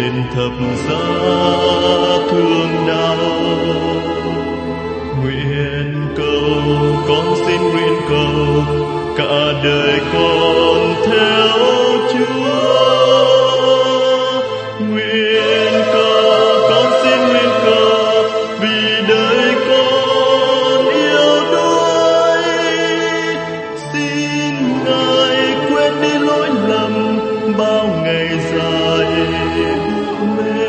trên thập giá thương đau. Nguyện cầu, con xin nguyện cầu, cả đời con theo Chúa. Nguyện cầu, con xin nguyện cầu, vì đời con yêu đuối. Xin Ngài quên đi lỗi lầm bao ngày dài ước mơ.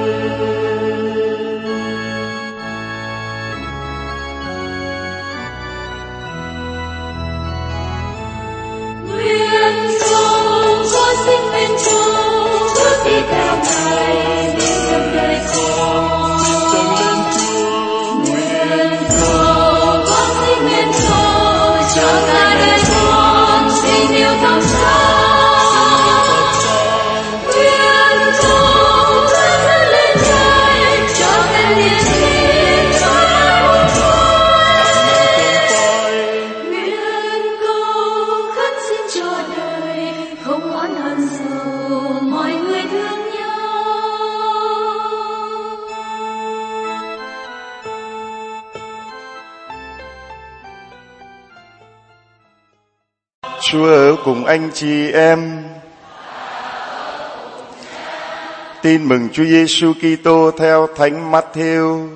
Nguyện cầu, con xin nguyện cầu, bước đi theo Ngài để trong đời con. Dâng lên Chúa. Nguyện cầu, con xin nguyện cầu, cho cả đời con tình yêu thắm sáng. Nguyện cầu, con dâng lên Ngài, cho cả niềm tin cho hạnh phúc. Nguyện cầu, khấn xin cho đời không oán hận sầu, mọi người thương nhau. Chúa ở cùng anh chị em. Tin mừng Chúa Giêsu Kitô theo Thánh Matthew.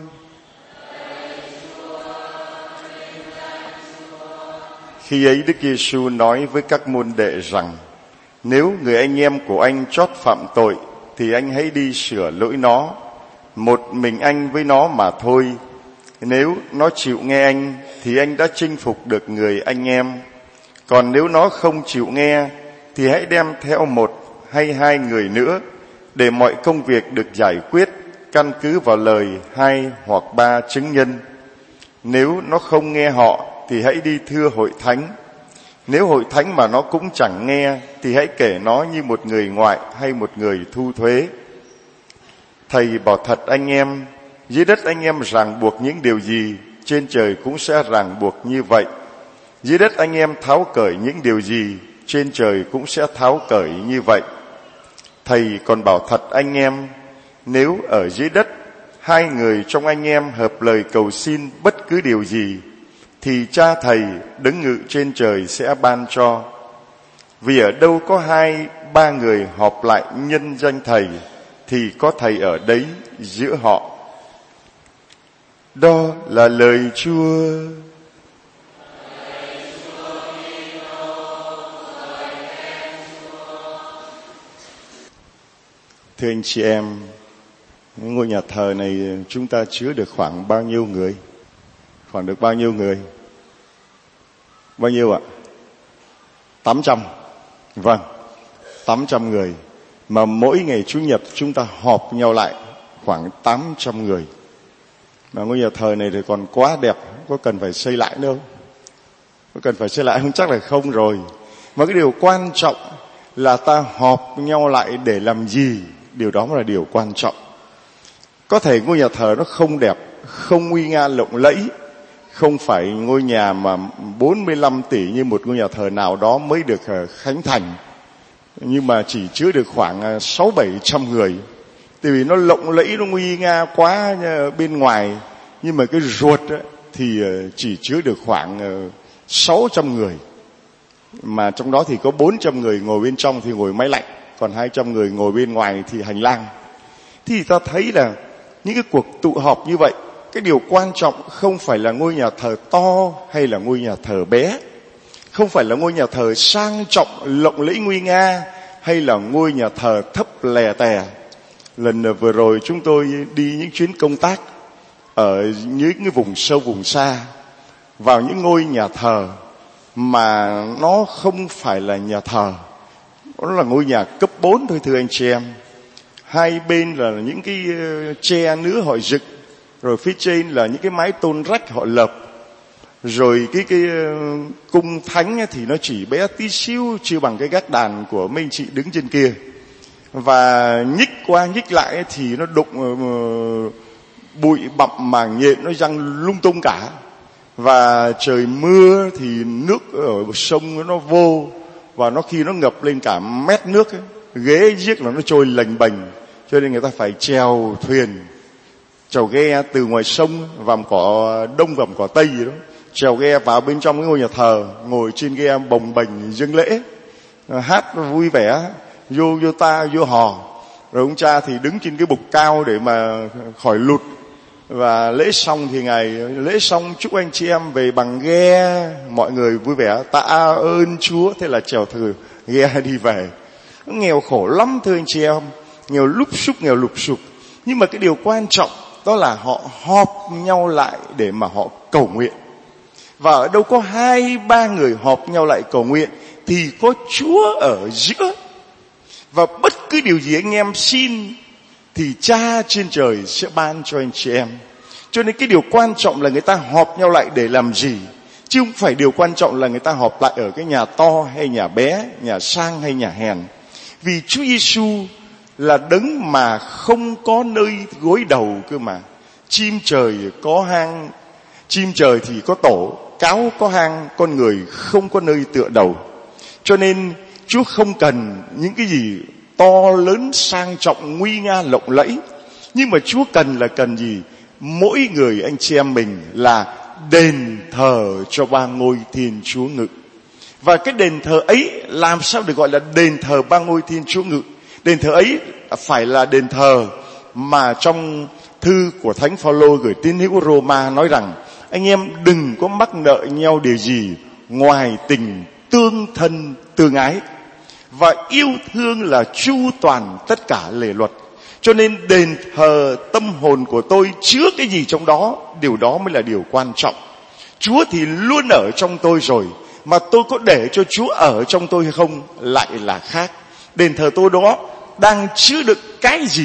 Khi ấy Đức Giêsu nói với các môn đệ rằng: nếu người anh em của anh trót phạm tội thì anh hãy đi sửa lỗi nó, một mình anh với nó mà thôi. Nếu nó chịu nghe anh thì anh đã chinh phục được người anh em. Còn nếu nó không chịu nghe thì hãy đem theo một hay hai người nữa, để mọi công việc được giải quyết căn cứ vào lời hai hoặc ba chứng nhân. Nếu nó không nghe họ thì hãy đi thưa hội thánh. Nếu hội thánh mà nó cũng chẳng nghe thì hãy kể nó như một người ngoại hay một người thu thuế. Thầy bảo thật anh em, dưới đất anh em ràng buộc những điều gì, trên trời cũng sẽ ràng buộc như vậy. Dưới đất anh em tháo cởi những điều gì, trên trời cũng sẽ tháo cởi như vậy. Thầy còn bảo thật anh em, nếu ở dưới đất hai người trong anh em hợp lời cầu xin bất cứ điều gì, thì Cha Thầy đứng ngự trên trời sẽ ban cho. Vì ở đâu có hai ba người họp lại nhân danh Thầy, thì có Thầy ở đấy giữa họ. Đó là lời Chúa. Thưa anh chị em, ngôi nhà thờ này chúng ta chứa được khoảng bao nhiêu người? Khoảng được bao nhiêu người? Bao nhiêu ạ? 800. Vâng, 800 người. Mà mỗi ngày Chủ nhật chúng ta họp nhau lại khoảng 800 người. Mà ngôi nhà thờ này thì còn quá đẹp, có cần phải xây lại đâu? Có cần phải xây lại không? Chắc là không rồi. Mà cái điều quan trọng là ta họp nhau lại để làm gì? Điều đó mới là điều quan trọng. Có thể ngôi nhà thờ nó không đẹp, không uy nga lộng lẫy, không phải ngôi nhà mà 45 tỷ như một ngôi nhà thờ nào đó mới được khánh thành, nhưng mà chỉ chứa được khoảng 600-700 người. Tại vì nó lộng lẫy, nó uy nga quá bên ngoài, nhưng mà cái ruột thì chỉ chứa được khoảng 600 người. Mà trong đó thì có 400 người ngồi bên trong thì ngồi máy lạnh, còn 200 người ngồi bên ngoài thì hành lang. Thì ta thấy là những cái cuộc tụ họp như vậy, cái điều quan trọng không phải là ngôi nhà thờ to hay là ngôi nhà thờ bé, không phải là ngôi nhà thờ sang trọng lộng lẫy nguy nga hay là ngôi nhà thờ thấp lè tè. Lần vừa rồi chúng tôi đi những chuyến công tác ở những cái vùng sâu vùng xa, vào những ngôi nhà thờ mà nó không phải là nhà thờ, nó là ngôi nhà cấp 4 thôi thưa anh chị em. Hai bên là những cái tre nứa họ dựng, rồi phía trên là những cái mái tôn rách họ lợp, rồi cái cung thánh thì nó chỉ bé tí xíu, chưa bằng cái gác đàn của mấy anh chị đứng trên kia. Và nhích qua nhích lại thì nó đụng bụi bặm màng nhện, nó răng lung tung cả. Và trời mưa thì nước ở sông nó vô, và nó khi nó ngập lên cả mét nước ấy, ghế giếc là nó trôi lềnh bềnh. cho nên người ta phải chèo thuyền, chèo ghe từ ngoài sông vàm cỏ đông vàm cỏ tây gì đó, chèo ghe vào bên trong cái ngôi nhà thờ, ngồi trên ghe bồng bềnh dâng lễ, hát vui vẻ, vô ta vô hò. Rồi ông cha thì đứng trên cái bục cao để mà khỏi lụt. Và lễ xong thì ngày lễ xong chúc anh chị em về bằng ghe, mọi người vui vẻ tạ ơn Chúa. Thế là chèo thừ ghe đi về. Nghèo khổ lắm thưa anh chị em, nghèo lụp xụp. Nhưng mà cái điều quan trọng đó là họ họp nhau lại để mà họ cầu nguyện. Và ở đâu có 2-3 người họp nhau lại cầu nguyện thì có Chúa ở giữa. Và bất cứ điều gì anh em xin thì Cha trên trời sẽ ban cho anh chị em. Cho nên cái điều quan trọng là người ta họp nhau lại để làm gì, chứ không phải điều quan trọng là người ta họp lại ở cái nhà to hay nhà bé, nhà sang hay nhà hèn. Vì Chúa Giêsu là đấng mà không có nơi gối đầu cơ mà. Chim trời có hang, chim trời thì có tổ, cáo có hang, con người không có nơi tựa đầu. Cho nên Chúa không cần những cái gì to lớn sang trọng nguy nga lộng lẫy, nhưng mà Chúa cần gì? Mỗi người anh chị em mình là đền thờ cho ba ngôi Thiên Chúa Ngự. Và cái đền thờ ấy làm sao được gọi là đền thờ ba ngôi Thiên Chúa Ngự? Đền thờ ấy phải là đền thờ mà trong thư của Thánh Phaolô gửi tín hữu Roma nói rằng anh em đừng có mắc nợ nhau điều gì ngoài tình tương thân tương ái, và yêu thương là chu toàn tất cả lề luật. Cho nên đền thờ tâm hồn của tôi chứa cái gì trong đó, điều đó mới là điều quan trọng. Chúa thì luôn ở trong tôi rồi, mà tôi có để cho Chúa ở trong tôi hay không lại là khác. Đền thờ tôi đó đang chứa đựng cái gì?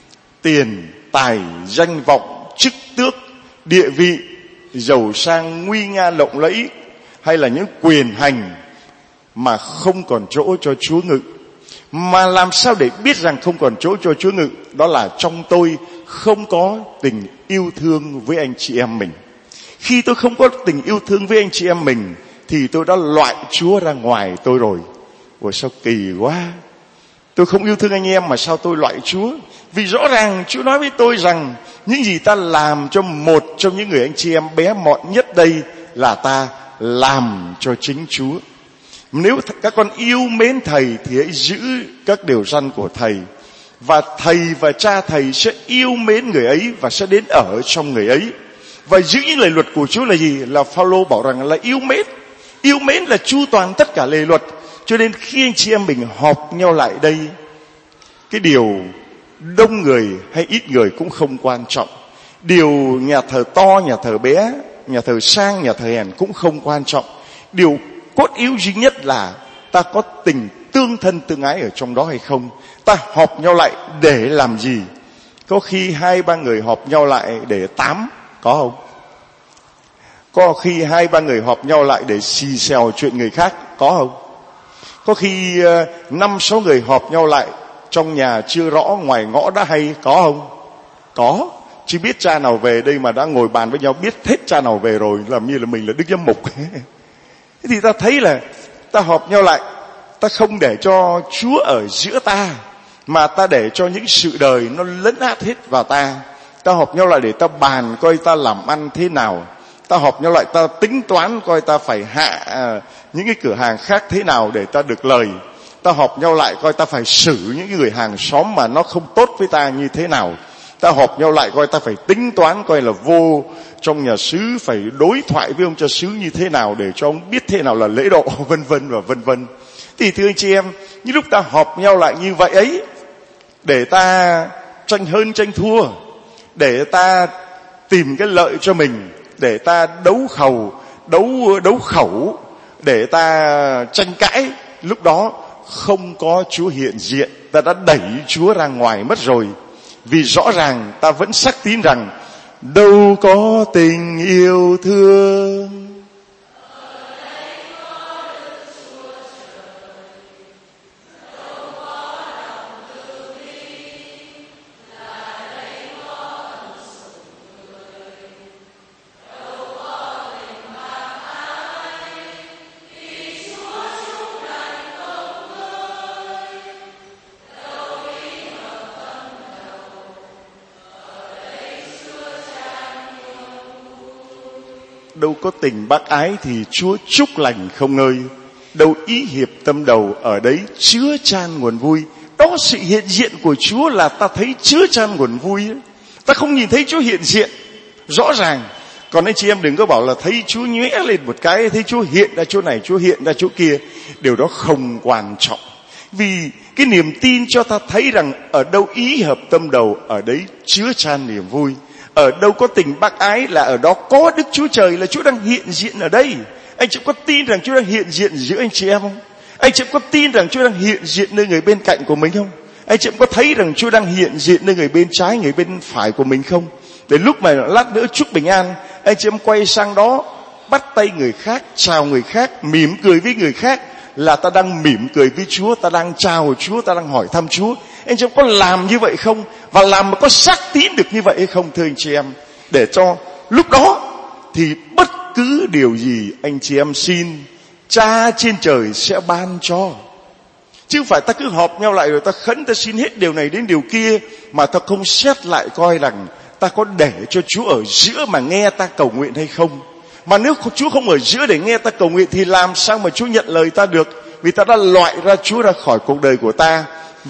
Tiền, tài, danh vọng, chức tước, địa vị, giàu sang, nguy nga lộng lẫy, hay là những quyền hành mà không còn chỗ cho Chúa ngự. Mà làm sao để biết rằng không còn chỗ cho Chúa ngự? Đó là trong tôi không có tình yêu thương với anh chị em mình. Khi tôi không có tình yêu thương với anh chị em mình thì tôi đã loại Chúa ra ngoài tôi rồi. Ủa sao kỳ quá, tôi không yêu thương anh em mà sao tôi loại Chúa? Vì rõ ràng Chúa nói với tôi rằng những gì ta làm cho một trong những người anh chị em bé mọn nhất đây là ta làm cho chính Chúa. Nếu các con yêu mến Thầy thì hãy giữ các điều răn của Thầy. Và Thầy và Cha Thầy sẽ yêu mến người ấy và sẽ đến ở trong người ấy. Và giữ những lời luật của Chúa là gì? Là Phaolô bảo rằng là yêu mến. Yêu mến là chu toàn tất cả lề luật. Cho nên khi anh chị em mình họp nhau lại đây, cái điều đông người hay ít người cũng không quan trọng. Điều nhà thờ to, nhà thờ bé, nhà thờ sang, nhà thờ hèn cũng không quan trọng. Điều cốt yếu duy nhất là ta có tình tương thân tương ái ở trong đó hay không. Ta họp nhau lại để làm gì? Có khi 2-3 người họp nhau lại để tám, có không? Có khi 2-3 người họp nhau lại để xì xèo chuyện người khác, có không? Có khi 5-6 người họp nhau lại trong nhà chưa rõ ngoài ngõ đã hay, có không? Có. Chứ biết cha nào về đây mà đã ngồi bàn với nhau, biết hết cha nào về rồi, làm như là mình là Đức Giám Mục. Thế thì ta thấy là ta họp nhau lại, ta không để cho Chúa ở giữa ta, mà ta để cho những sự đời nó lấn át hết vào ta. Ta họp nhau lại để ta bàn coi ta làm ăn thế nào. Ta họp nhau lại ta tính toán coi ta phải hạ những cái cửa hàng khác thế nào để ta được lời. Ta họp nhau lại coi ta phải xử những người hàng xóm mà nó không tốt với ta như thế nào. Ta họp nhau lại coi ta phải tính toán coi là vô trong nhà xứ phải đối thoại với ông cha xứ như thế nào để cho ông biết thế nào là lễ độ, vân vân và vân vân. Thì thưa anh chị em, những lúc ta họp nhau lại như vậy ấy, để ta tranh hơn tranh thua, để ta tìm cái lợi cho mình, để ta đấu khẩu, để ta tranh cãi, lúc đó không có Chúa hiện diện, ta đã đẩy Chúa ra ngoài mất rồi. Vì rõ ràng ta vẫn xác tín rằng đâu có tình yêu thương. đâu có tình bác ái thì Chúa chúc lành không ngơi. Đâu ý hiệp tâm đầu, ở đấy chứa chan nguồn vui. Đó, sự hiện diện của Chúa là ta thấy chứa chan nguồn vui. Ta không nhìn thấy Chúa hiện diện rõ ràng. Còn anh chị em đừng có bảo là thấy Chúa nhoẽ lên một cái, thấy Chúa hiện ra chỗ này, Chúa hiện ra chỗ kia. Điều đó không quan trọng. Vì cái niềm tin cho ta thấy rằng ở đâu ý hợp tâm đầu, ở đấy chứa chan niềm vui. Ở đâu có tình bác ái là ở đó có Đức Chúa Trời, là Chúa đang hiện diện ở đây. Anh chị có tin rằng Chúa đang hiện diện giữa anh chị em không? Anh chị có tin rằng Chúa đang hiện diện nơi người bên cạnh của mình không? Anh chị có thấy rằng Chúa đang hiện diện nơi người bên trái, người bên phải của mình không? Để lúc mà lát nữa chúc bình an, anh chị em quay sang đó, bắt tay người khác, chào người khác, mỉm cười với người khác, là ta đang mỉm cười với Chúa, ta đang chào Chúa, ta đang hỏi thăm Chúa. Anh chị em có làm như vậy không? Và làm mà có xác tín được như vậy hay không, thưa anh chị em? Để cho lúc đó thì bất cứ điều gì anh chị em xin, Cha trên trời sẽ ban cho. Chứ không phải ta cứ họp nhau lại rồi ta khấn, ta xin hết điều này đến điều kia, mà ta không xét lại coi rằng ta có để cho Chúa ở giữa mà nghe ta cầu nguyện hay không. Mà nếu Chúa không ở giữa để nghe ta cầu nguyện thì làm sao mà Chúa nhận lời ta được? Vì ta đã loại ra Chúa ra khỏi cuộc đời của ta.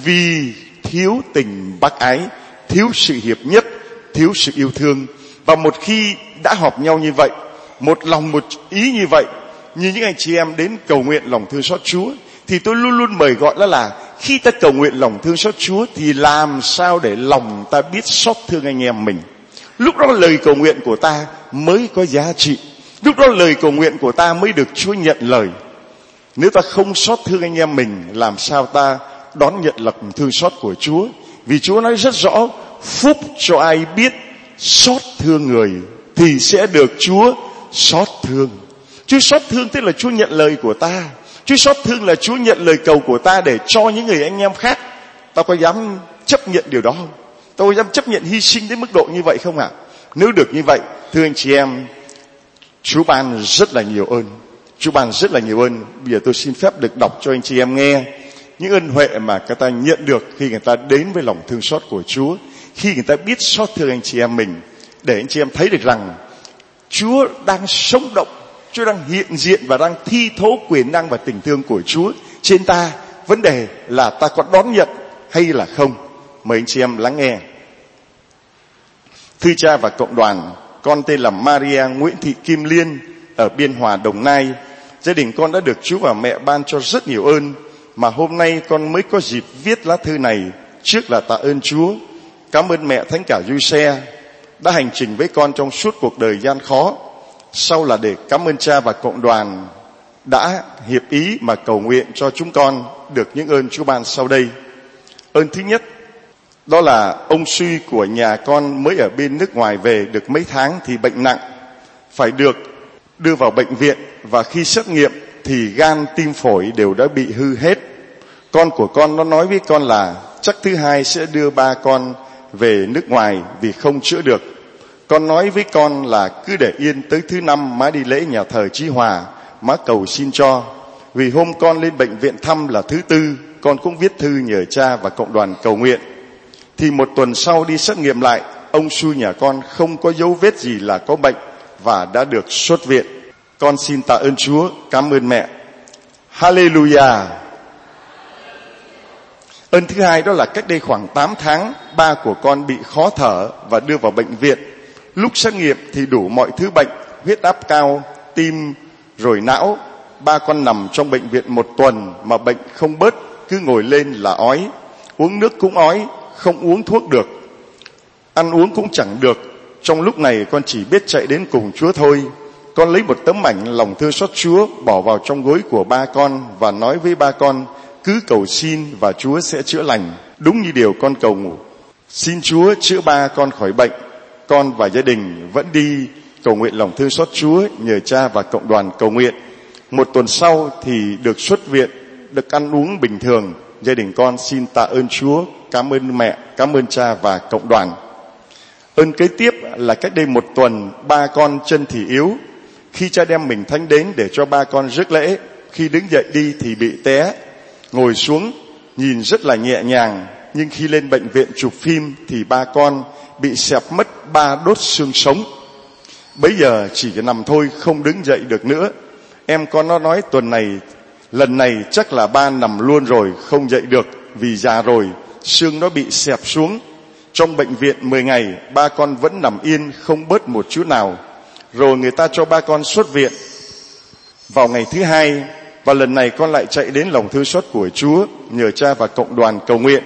Vì thiếu tình bác ái, thiếu sự hiệp nhất, thiếu sự yêu thương. Và một khi đã họp nhau như vậy, một lòng một ý như vậy, như những anh chị em đến cầu nguyện lòng thương xót Chúa, thì tôi luôn luôn mời gọi đó là khi ta cầu nguyện lòng thương xót Chúa thì làm sao để lòng ta biết xót thương anh em mình. Lúc đó lời cầu nguyện của ta mới có giá trị. Lúc đó lời cầu nguyện của ta mới được Chúa nhận lời. Nếu ta không xót thương anh em mình, làm sao ta đón nhận lòng thương xót của Chúa? Vì Chúa nói rất rõ, phúc cho ai biết xót thương người thì sẽ được Chúa xót thương. Chúa xót thương tức là Chúa nhận lời của ta. Chúa xót thương là Chúa nhận lời cầu của ta để cho những người anh em khác. Ta có dám chấp nhận điều đó không? Ta có dám chấp nhận hy sinh đến mức độ như vậy không ạ? Nếu được như vậy, thưa anh chị em, Chúa ban rất là nhiều ơn. Chúa ban rất là nhiều ơn. Bây giờ tôi xin phép được đọc cho anh chị em nghe những ân huệ mà người ta nhận được khi người ta đến với lòng thương xót của Chúa, khi người ta biết xót thương anh chị em mình, để anh chị em thấy được rằng Chúa đang sống động, Chúa đang hiện diện và đang thi thố quyền năng và tình thương của Chúa trên ta. Vấn đề là ta có đón nhận hay là không. Mời anh chị em lắng nghe. Thưa cha và cộng đoàn, con tên là Maria Nguyễn Thị Kim Liên ở Biên Hòa, Đồng Nai. Gia đình con đã được Chúa và mẹ ban cho rất nhiều ơn, mà hôm nay con mới có dịp viết lá thư này. Trước là tạ ơn Chúa, cảm ơn mẹ Thánh Cả Giuse đã hành trình với con trong suốt cuộc đời gian khó. Sau là để cảm ơn cha và cộng đoàn đã hiệp ý mà cầu nguyện cho chúng con được những ơn Chúa ban sau đây. Ơn thứ nhất, đó là ông Suy của nhà con mới ở bên nước ngoài về được mấy tháng thì bệnh nặng, phải được đưa vào bệnh viện, và khi xét nghiệm thì gan, tim, phổi đều đã bị hư hết. Con của con nó nói với con là chắc thứ hai sẽ đưa ba con về nước ngoài vì không chữa được. Con nói với con là cứ để yên tới thứ năm má đi lễ nhà thờ Chí Hòa, má cầu xin cho. Vì hôm con lên bệnh viện thăm là thứ tư, con cũng viết thư nhờ cha và cộng đoàn cầu nguyện. Thì một tuần sau đi xét nghiệm lại, ông Su nhà con không có dấu vết gì là có bệnh và đã được xuất viện. Con xin tạ ơn Chúa, cảm ơn mẹ. Hallelujah. Ơn thứ hai đó là cách đây khoảng 8 tháng, ba của con bị khó thở và đưa vào bệnh viện. Lúc xét nghiệm thì đủ mọi thứ bệnh, huyết áp cao, tim, rồi não. Ba con nằm trong bệnh viện một tuần mà bệnh không bớt, cứ ngồi lên là ói. Uống nước cũng ói, không uống thuốc được. Ăn uống cũng chẳng được. Trong lúc này con chỉ biết chạy đến cùng Chúa thôi. Con lấy một tấm ảnh lòng thương xót Chúa bỏ vào trong gối của ba con và nói với ba con cứ cầu xin và Chúa sẽ chữa lành. Đúng như điều con cầu ngủ. Xin Chúa chữa ba con khỏi bệnh. Con và gia đình vẫn đi cầu nguyện lòng thương xót Chúa nhờ cha và cộng đoàn cầu nguyện. Một tuần sau thì được xuất viện, được ăn uống bình thường. Gia đình con xin tạ ơn Chúa, cảm ơn mẹ, cảm ơn cha và cộng đoàn. Ơn kế tiếp là cách đây một tuần, ba con chân thì yếu. Khi cha đem mình thánh đến để cho ba con rước lễ, khi đứng dậy đi thì bị té. Ngồi xuống, nhìn rất là nhẹ nhàng, nhưng khi lên bệnh viện chụp phim thì ba con bị xẹp mất 3 đốt xương sống. Bấy giờ chỉ nằm thôi, không đứng dậy được nữa. Em con nó nói lần này chắc là ba nằm luôn rồi, không dậy được vì già rồi, xương nó bị xẹp xuống. Trong bệnh viện 10 ngày, ba con vẫn nằm yên, không bớt một chút nào. Rồi người ta cho ba con xuất viện vào ngày thứ 2, và lần này con lại chạy đến lòng thương xót của Chúa, nhờ cha và cộng đoàn cầu nguyện.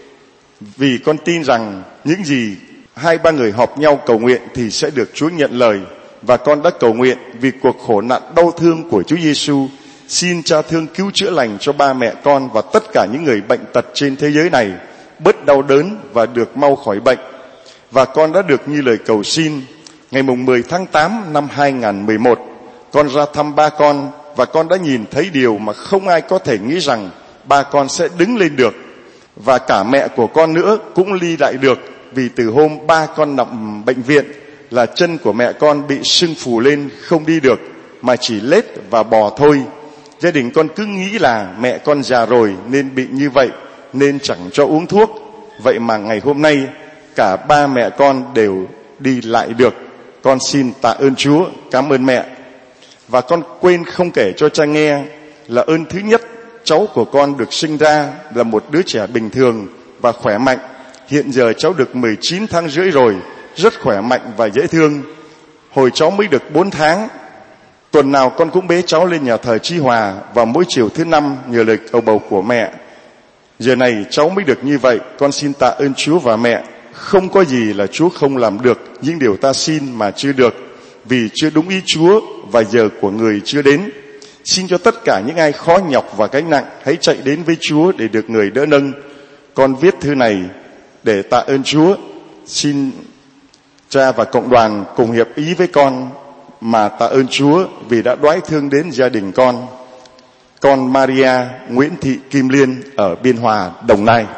Vì con tin rằng những gì 2-3 người họp nhau cầu nguyện thì sẽ được Chúa nhận lời. Và con đã cầu nguyện vì cuộc khổ nạn đau thương của Chúa Giêsu. Xin Cha thương cứu chữa lành cho ba mẹ con và tất cả những người bệnh tật trên thế giới này, bớt đau đớn và được mau khỏi bệnh. Và con đã được như lời cầu xin. Ngày 10 tháng 8 năm 2011, con ra thăm ba con, và con đã nhìn thấy điều mà không ai có thể nghĩ rằng ba con sẽ đứng lên được. Và cả mẹ của con nữa cũng đi lại được, vì từ hôm ba con nằm bệnh viện là chân của mẹ con bị sưng phù lên, không đi được mà chỉ lết và bò thôi. Gia đình con cứ nghĩ là mẹ con già rồi nên bị như vậy, nên chẳng cho uống thuốc. Vậy mà ngày hôm nay cả ba mẹ con đều đi lại được. Con xin tạ ơn Chúa, cảm ơn mẹ. Và con quên không kể cho cha nghe là ơn thứ nhất, cháu của con được sinh ra là một đứa trẻ bình thường và khỏe mạnh. Hiện giờ cháu được 19 tháng rưỡi rồi, rất khỏe mạnh và dễ thương. Hồi cháu mới được 4 tháng, tuần nào con cũng bế cháu lên nhà thờ Chí Hòa vào mỗi chiều thứ 5 nhờ lời cầu bầu của mẹ. Giờ này cháu mới được như vậy. Con xin tạ ơn Chúa và mẹ. Không có gì là Chúa không làm được những điều ta xin mà chưa được, vì chưa đúng ý Chúa và giờ của người chưa đến. Xin cho tất cả những ai khó nhọc và gánh nặng hãy chạy đến với Chúa để được người đỡ nâng. Con viết thư này để tạ ơn Chúa. Xin cha và cộng đoàn cùng hiệp ý với con mà tạ ơn Chúa vì đã đoái thương đến gia đình con. Con Maria Nguyễn Thị Kim Liên ở Biên Hòa, Đồng Nai.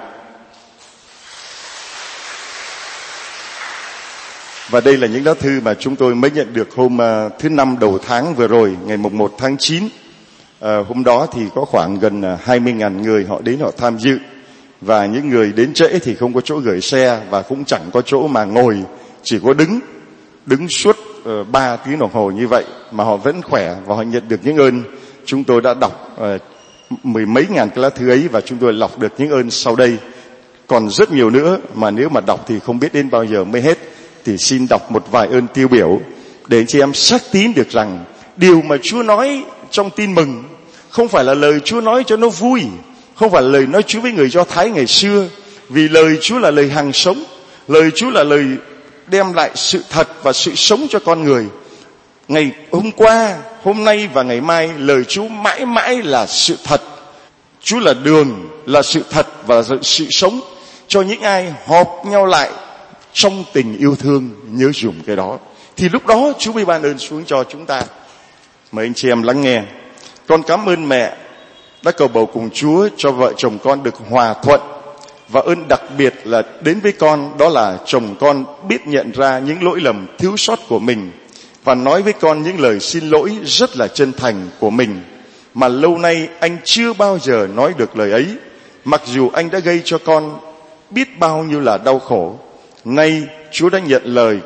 Và đây là những lá thư mà chúng tôi mới nhận được hôm thứ 5 đầu tháng vừa rồi, ngày 1 tháng 9. Hôm đó thì có khoảng gần 20.000 người họ đến họ tham dự. Và những người đến trễ thì không có chỗ gửi xe và cũng chẳng có chỗ mà ngồi, chỉ có đứng suốt 3 tiếng đồng hồ như vậy mà họ vẫn khỏe và họ nhận được những ơn. Chúng tôi đã đọc mười mấy ngàn cái lá thư ấy và chúng tôi lọc được những ơn sau đây. Còn rất nhiều nữa mà nếu mà đọc thì không biết đến bao giờ mới hết. Thì xin đọc một vài ơn tiêu biểu để chị em xác tín được rằng điều mà Chúa nói trong tin mừng không phải là lời Chúa nói cho nó vui, không phải là lời nói Chúa với người Do Thái ngày xưa, vì lời Chúa là lời hằng sống, lời Chúa là lời đem lại sự thật và sự sống cho con người. Ngày hôm qua, hôm nay và ngày mai, lời Chúa mãi mãi là sự thật. Chúa là đường, là sự thật và sự sống cho những ai họp nhau lại trong tình yêu thương. Nhớ dùng cái đó thì lúc đó Chúa mới ban ơn xuống cho chúng ta. Mời anh chị em lắng nghe. Con cảm ơn mẹ đã cầu bầu cùng Chúa cho vợ chồng con được hòa thuận, và ơn đặc biệt là đến với con đó là chồng con biết nhận ra những lỗi lầm thiếu sót của mình và nói với con những lời xin lỗi rất là chân thành của mình, mà lâu nay anh chưa bao giờ nói được lời ấy, mặc dù anh đã gây cho con biết bao nhiêu là đau khổ. Nay Chúa đã nhận lời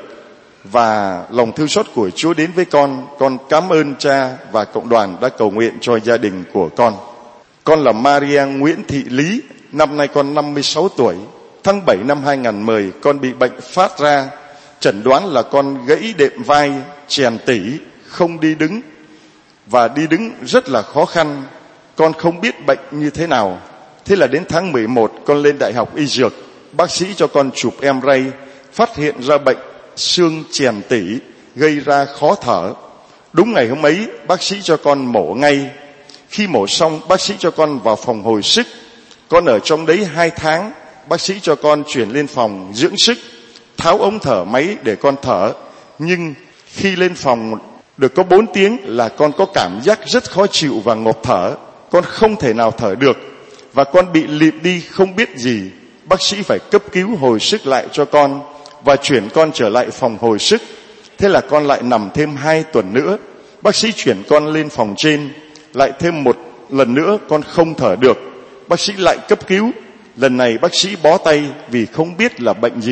và lòng thương xót của Chúa đến với con. Con cảm ơn cha và cộng đoàn đã cầu nguyện cho gia đình của con. Con là Maria Nguyễn Thị Lý, năm nay con 56 tuổi. Tháng 7 năm 2010 con bị bệnh phát ra, chẩn đoán là con gãy đệm vai, chèn tỉ, không đi đứng và đi đứng rất là khó khăn. Con không biết bệnh như thế nào. Thế là đến tháng 11 con lên Đại học Y Dược, bác sĩ cho con chụp MRI, phát hiện ra bệnh xương chèn tỉ gây ra khó thở. Đúng ngày hôm ấy bác sĩ cho con mổ ngay. Khi mổ xong bác sĩ cho con vào phòng hồi sức. Con ở trong đấy 2 tháng. Bác sĩ cho con chuyển lên phòng dưỡng sức, tháo ống thở máy để con thở. Nhưng khi lên phòng được có 4 tiếng là con có cảm giác rất khó chịu và ngộp thở. Con không thể nào thở được và con bị lịm đi không biết gì. Bác sĩ phải cấp cứu hồi sức lại cho con và chuyển con trở lại phòng hồi sức. Thế là con lại nằm thêm 2 tuần nữa. Bác sĩ chuyển con lên phòng trên, lại thêm 1 lần nữa con không thở được. Bác sĩ lại cấp cứu. Lần này bác sĩ bó tay vì không biết là bệnh gì.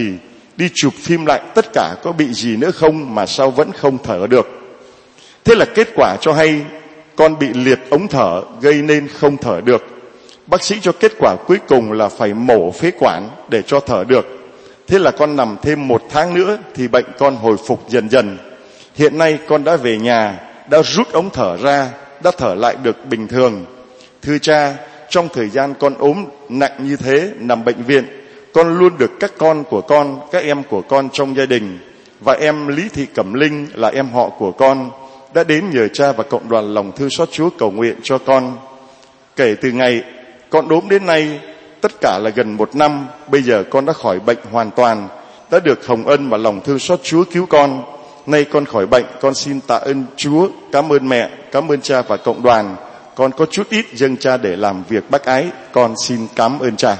đi chụp phim lại tất cả có bị gì nữa không mà sao vẫn không thở được. Thế là kết quả cho hay con bị liệt ống thở gây nên không thở được. Bác sĩ cho kết quả cuối cùng là phải mổ phế quản để cho thở được. Thế là con nằm thêm 1 tháng nữa thì bệnh con hồi phục dần dần. Hiện nay con đã về nhà, đã rút ống thở ra, đã thở lại được bình thường. Thưa cha, trong thời gian con ốm nặng như thế, nằm bệnh viện, con luôn được các con của con, các em của con trong gia đình và em Lý Thị Cẩm Linh là em họ của con đã đến nhờ cha và cộng đoàn lòng thương xót Chúa cầu nguyện cho con. Kể từ ngày con ốm đến nay, tất cả là gần 1 năm, bây giờ con đã khỏi bệnh hoàn toàn, đã được hồng ân và lòng thương xót Chúa cứu con. Nay con khỏi bệnh, con xin tạ ơn Chúa, cảm ơn mẹ, cảm ơn cha và cộng đoàn. Con có chút ít dâng cha để làm việc bác ái, con xin cảm ơn cha.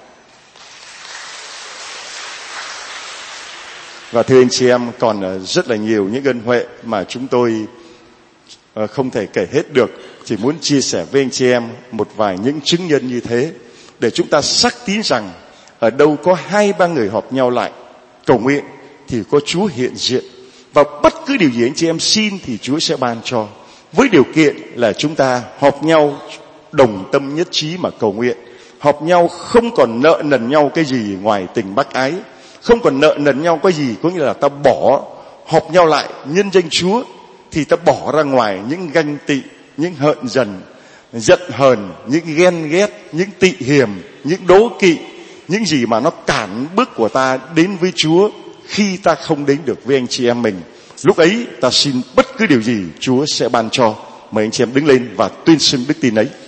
Và thưa anh chị em, còn rất là nhiều những ân huệ mà chúng tôi không thể kể hết được. Chỉ muốn chia sẻ với anh chị em một vài những chứng nhân như thế để chúng ta xác tín rằng ở đâu có 2-3 người họp nhau lại cầu nguyện thì có Chúa hiện diện. Và bất cứ điều gì anh chị em xin thì Chúa sẽ ban cho, với điều kiện là chúng ta họp nhau đồng tâm nhất trí mà cầu nguyện. Họp nhau không còn nợ nần nhau cái gì ngoài tình bác ái, không còn nợ nần nhau cái gì, có nghĩa là ta bỏ, họp nhau lại nhân danh Chúa thì ta bỏ ra ngoài những ganh tị, những hận dần, giận hờn, những ghen ghét, những tị hiềm, những đố kỵ, những gì mà nó cản bước của ta đến với Chúa khi ta không đến được với anh chị em mình. Lúc ấy ta xin bất cứ điều gì Chúa sẽ ban cho. Mời anh chị em đứng lên và tuyên xưng đức tin ấy.